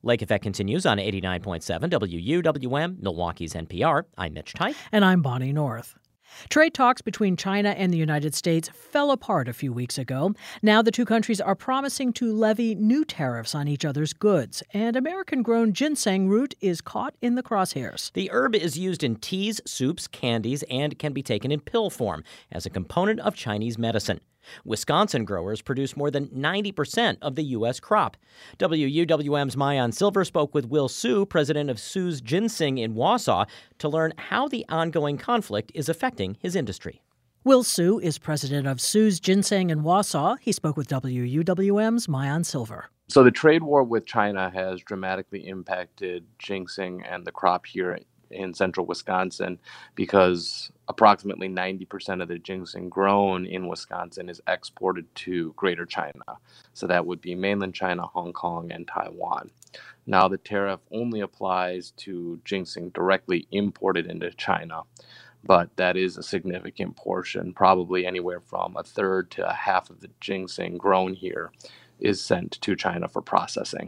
Lake Effect continues on 89.7 WUWM, Milwaukee's NPR. I'm Mitch Teich. And I'm Bonnie North. Trade talks between China and the United States fell apart a few weeks ago. Now the two countries are promising to levy new tariffs on each other's goods, and American-grown ginseng root is caught in the crosshairs. The herb is used in teas, soups, candies, and can be taken in pill form as a component of Chinese medicine. Wisconsin growers produce more than 90% of the U.S. crop. WUWM's Maayan Silver spoke with Will Su, president of Su's Ginseng in Wausau, to learn how the ongoing conflict is affecting his industry. Will Su is president of Su's Ginseng in Wausau. He spoke with WUWM's Maayan Silver. So the trade war with China has dramatically impacted ginseng and the crop here in central Wisconsin because approximately 90% of the ginseng grown in Wisconsin is exported to Greater China. So that would be mainland China, Hong Kong, and Taiwan. Now the tariff only applies to ginseng directly imported into China, but that is a significant portion, probably anywhere from a third to a half of the ginseng grown here is sent to China for processing.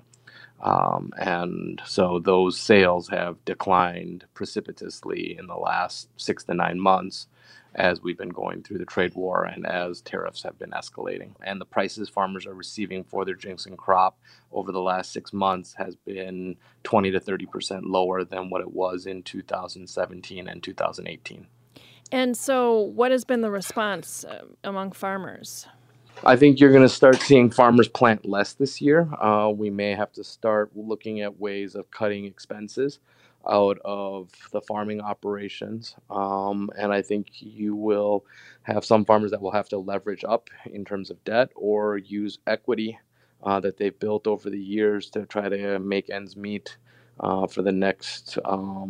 And so those sales have declined precipitously in the last 6 to 9 months as we've been going through the trade war and as tariffs have been escalating. And the prices farmers are receiving for their ginseng crop over the last 6 months has been 20 to 30% lower than what it was in 2017 and 2018. And so what has been the response among farmers? I think you're going to start seeing farmers plant less this year. We may have to start looking at ways of cutting expenses out of the farming operations. And I think you will have some farmers that will have to leverage up in terms of debt or use equity that they've built over the years to try to make ends meet for the next,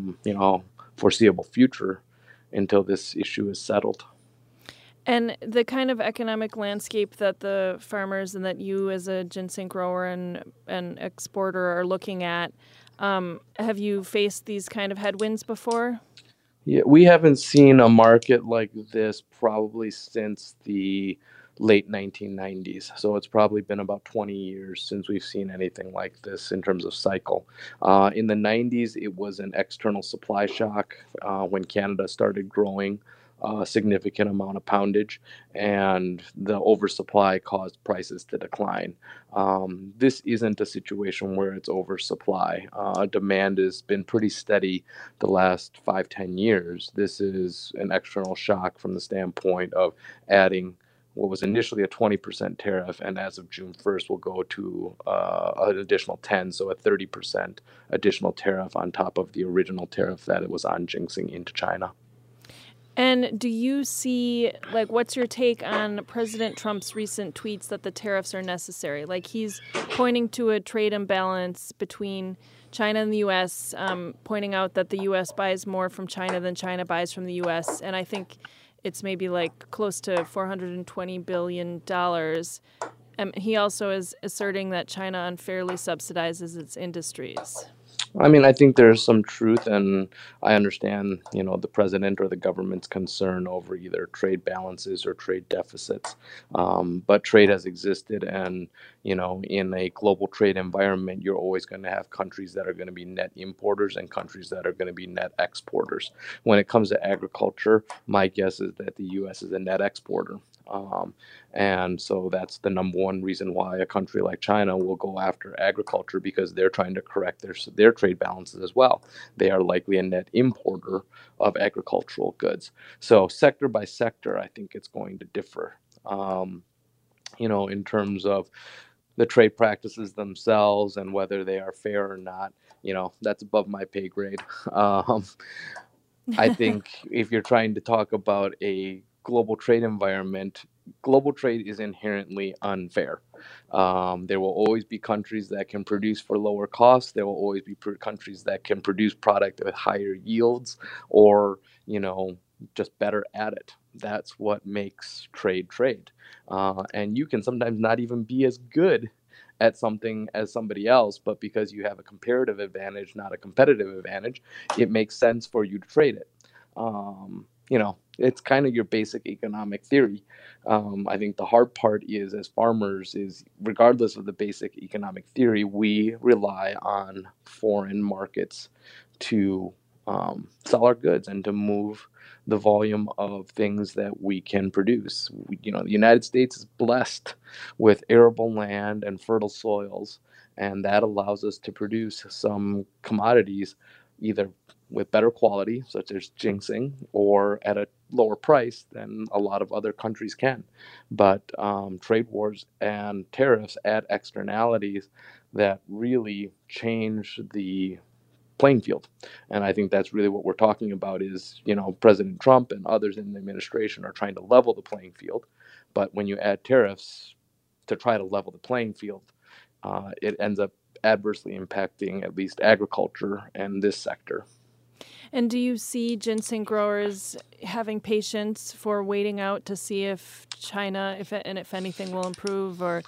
foreseeable future until this issue is settled. And the kind of economic landscape that the farmers and that you as a ginseng grower and exporter are looking at, have you faced these kind of headwinds before? Yeah, we haven't seen a market like this probably since the late 1990s. So it's probably been about 20 years since we've seen anything like this in terms of cycle. In the 90s, it was an external supply shock when Canada started growing a significant amount of poundage, and the oversupply caused prices to decline. This isn't a situation where it's oversupply. Demand has been pretty steady the last 5-10 years. This is an external shock from the standpoint of adding what was initially a 20% tariff, and as of June 1st will go to an additional 10, so a 30% additional tariff on top of the original tariff that it was on ginseng into China. And do you see, what's your take on President Trump's recent tweets that the tariffs are necessary? He's pointing to a trade imbalance between China and the U.S., pointing out that the U.S. buys more from China than China buys from the U.S., and I think it's maybe close to $420 billion. He also is asserting that China unfairly subsidizes its industries. I mean, I think there's some truth, and I understand, the president or the government's concern over either trade balances or trade deficits. But trade has existed, and, in a global trade environment, you're always going to have countries that are going to be net importers and countries that are going to be net exporters. When it comes to agriculture, my guess is that the U.S. is a net exporter. And so that's the number one reason why a country like China will go after agriculture, because they're trying to correct their trade balances as well. They are likely a net importer of agricultural goods. So sector by sector, I think it's going to differ, in terms of the trade practices themselves and whether they are fair or not. That's above my pay grade. I think if you're trying to talk about a global trade environment, global trade is inherently unfair. There will always be countries that can produce for lower costs. There will always be countries that can produce product with higher yields or, just better at it. That's what makes trade. And you can sometimes not even be as good at something as somebody else, but because you have a comparative advantage, not a competitive advantage, it makes sense for you to trade it. it's kind of your basic economic theory. I think the hard part is, as farmers, is regardless of the basic economic theory, we rely on foreign markets to sell our goods and to move the volume of things that we can produce. The United States is blessed with arable land and fertile soils, and that allows us to produce some commodities either with better quality, such as ginseng, or at a lower price than a lot of other countries can. But trade wars and tariffs add externalities that really change the playing field. And I think that's really what we're talking about is, President Trump and others in the administration are trying to level the playing field. But when you add tariffs to try to level the playing field, it ends up adversely impacting at least agriculture and this sector. And do you see ginseng growers having patience for waiting out to see if China, if anything, will improve? Or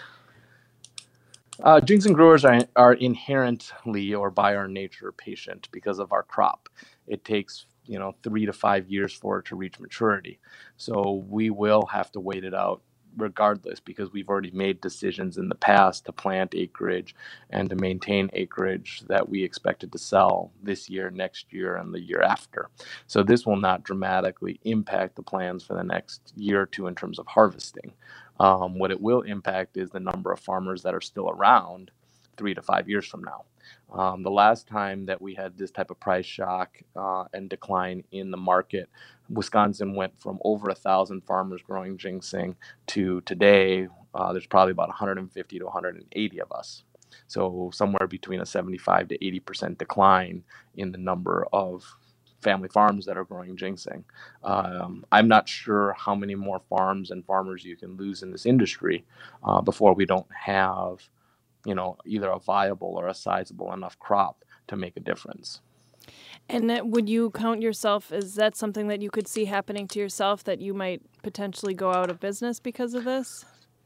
ginseng growers are inherently, or by our nature, patient because of our crop. It takes 3 to 5 years for it to reach maturity, so we will have to wait it out regardless, because we've already made decisions in the past to plant acreage and to maintain acreage that we expected to sell this year, next year, and the year after. So this will not dramatically impact the plans for the next year or two in terms of harvesting. What it will impact is the number of farmers that are still around 3 to 5 years from now. The last time that we had this type of price shock and decline in the market, Wisconsin went from over 1,000 farmers growing ginseng to today, there's probably about 150 to 180 of us. So somewhere between a 75 to 80% decline in the number of family farms that are growing ginseng. I'm not sure how many more farms and farmers you can lose in this industry before we don't have either a viable or a sizable enough crop to make a difference. And would you count yourself, is that something that you could see happening to yourself, that you might potentially go out of business because of this?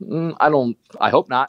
I hope not.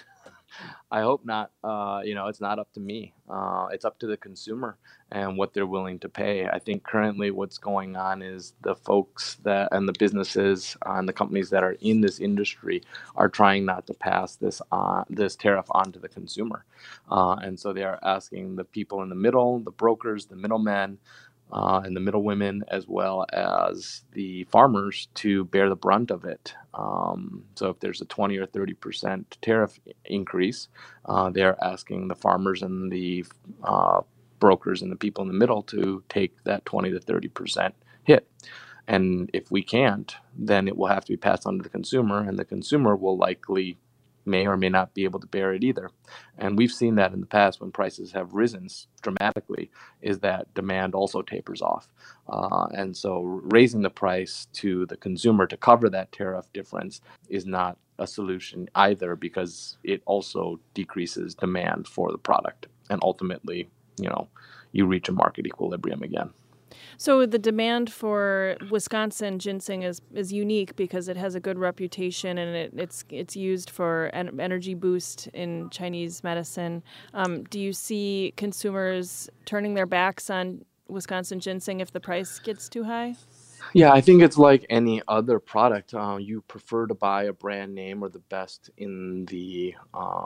I hope not. It's not up to me. It's up to the consumer and what they're willing to pay. I think currently what's going on is the folks and the businesses and the companies that are in this industry are trying not to pass this tariff on to the consumer. And so they are asking the people in the middle, the brokers, the middlemen, and the middlewomen, as well as the farmers, to bear the brunt of it. So if there's a 20 or 30% tariff increase, they're asking the farmers and the brokers and the people in the middle to take that 20 to 30% hit. And if we can't, then it will have to be passed on to the consumer, and the consumer will likely may or may not be able to bear it either. And we've seen that in the past when prices have risen dramatically, is that demand also tapers off. And so raising the price to the consumer to cover that tariff difference is not a solution either, because it also decreases demand for the product. And ultimately, you reach a market equilibrium again. So the demand for Wisconsin ginseng is unique because it has a good reputation, and it's used for an energy boost in Chinese medicine. Do you see consumers turning their backs on Wisconsin ginseng if the price gets too high? Yeah, I think it's like any other product. You prefer to buy a brand name or the best in the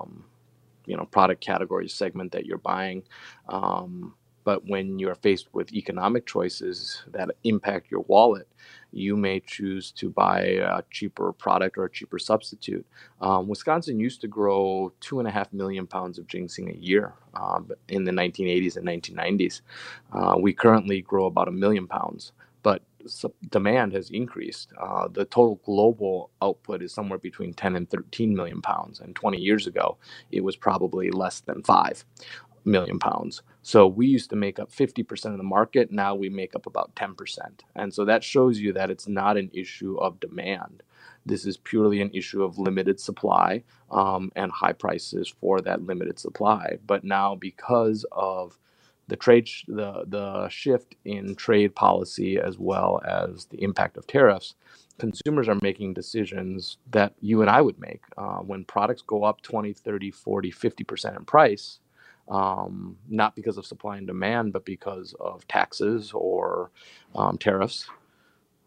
product category segment that you're buying. But when you're faced with economic choices that impact your wallet, you may choose to buy a cheaper product or a cheaper substitute. Wisconsin used to grow 2.5 million pounds of ginseng a year in the 1980s and 1990s. We currently grow about 1 million pounds, but demand has increased. The total global output is somewhere between 10 and 13 million pounds. And 20 years ago, it was probably less than 5 million pounds. So we used to make up 50% of the market. Now we make up about 10%. And so that shows you that it's not an issue of demand. This is purely an issue of limited supply and high prices for that limited supply. But now, because of the shift in trade policy, as well as the impact of tariffs, consumers are making decisions that you and I would make. When products go up 20, 30, 40, 50% in price, not because of supply and demand, but because of taxes or tariffs,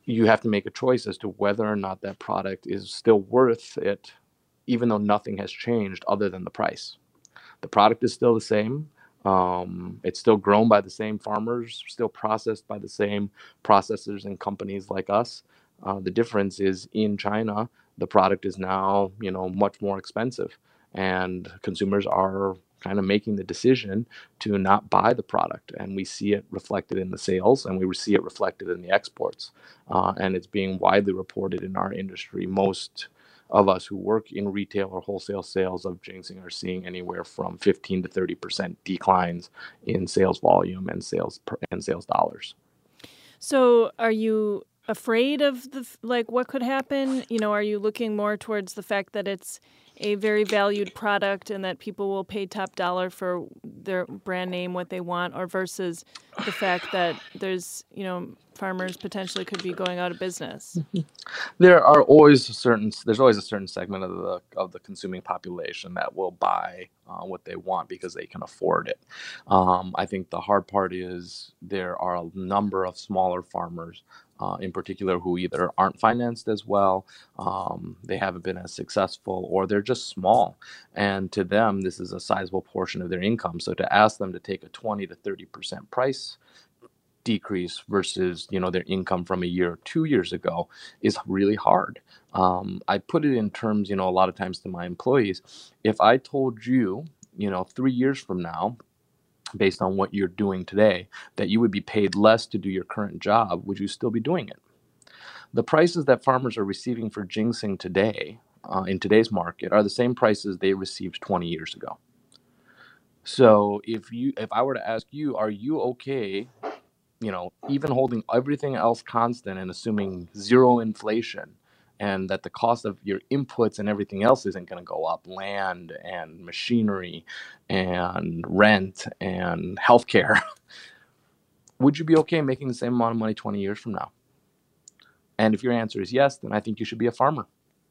you have to make a choice as to whether or not that product is still worth it, even though nothing has changed other than the price. The product is still the same. It's still grown by the same farmers, still processed by the same processors and companies like us. The difference is in China, the product is now, much more expensive, and consumers are kind of making the decision to not buy the product. And we see it reflected in the sales, and we see it reflected in the exports. And it's being widely reported in our industry. Most of us who work in retail or wholesale sales of ginseng are seeing anywhere from 15 to 30% declines in sales volume and sales dollars. So are you afraid of what could happen? Are you looking more towards the fact that it's a very valued product and that people will pay top dollar for their brand name, what they want, or versus the fact that there's, farmers potentially could be going out of business? There's always a certain segment of the consuming population that will buy what they want because they can afford it. I think the hard part is there are a number of smaller farmers in particular who either aren't financed as well, they haven't been as successful, or they're just small. And to them, this is a sizable portion of their income. So to ask them to take a 20 to 30% price decrease versus their income from a year or 2 years ago is really hard. I put it in terms, a lot of times to my employees, if I told you, 3 years from now, based on what you're doing today, that you would be paid less to do your current job, would you still be doing it? The prices that farmers are receiving for ginseng today, in today's market, are the same prices they received 20 years ago. So if I were to ask you, are you okay, even holding everything else constant and assuming zero inflation, and that the cost of your inputs and everything else isn't going to go up, land and machinery and rent and healthcare, would you be okay making the same amount of money 20 years from now? And if your answer is yes, then I think you should be a farmer.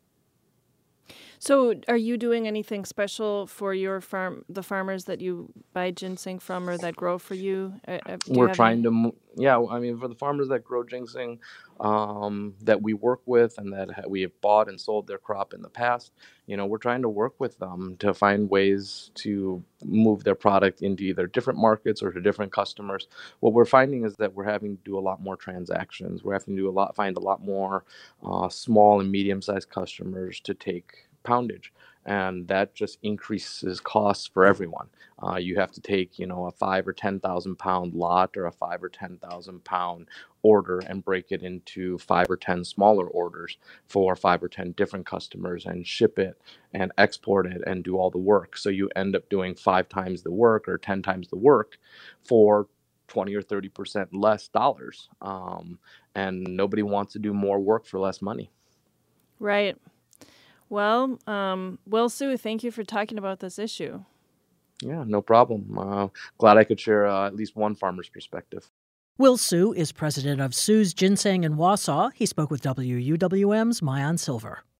So are you doing anything special for your farm, the farmers that you buy ginseng from or that grow for you? We're trying to, for the farmers that grow ginseng that we work with and that we have bought and sold their crop in the past, we're trying to work with them to find ways to move their product into either different markets or to different customers. What we're finding is that we're having to do a lot more transactions. We're having to find a lot more small and medium-sized customers to take poundage, and that just increases costs for everyone. You have to take, a 5 or 10,000 pound lot or a 5 or 10,000 pound order and break it into 5 or 10 smaller orders for 5 or 10 different customers and ship it and export it and do all the work. So you end up doing 5 times the work or 10 times the work for 20 or 30% less dollars. And nobody wants to do more work for less money. Right. Well, Will Su, thank you for talking about this issue. Yeah, no problem. Glad I could share at least one farmer's perspective. Will Su is president of Su's Ginseng in Wausau. He spoke with WUWM's Maayan Silver.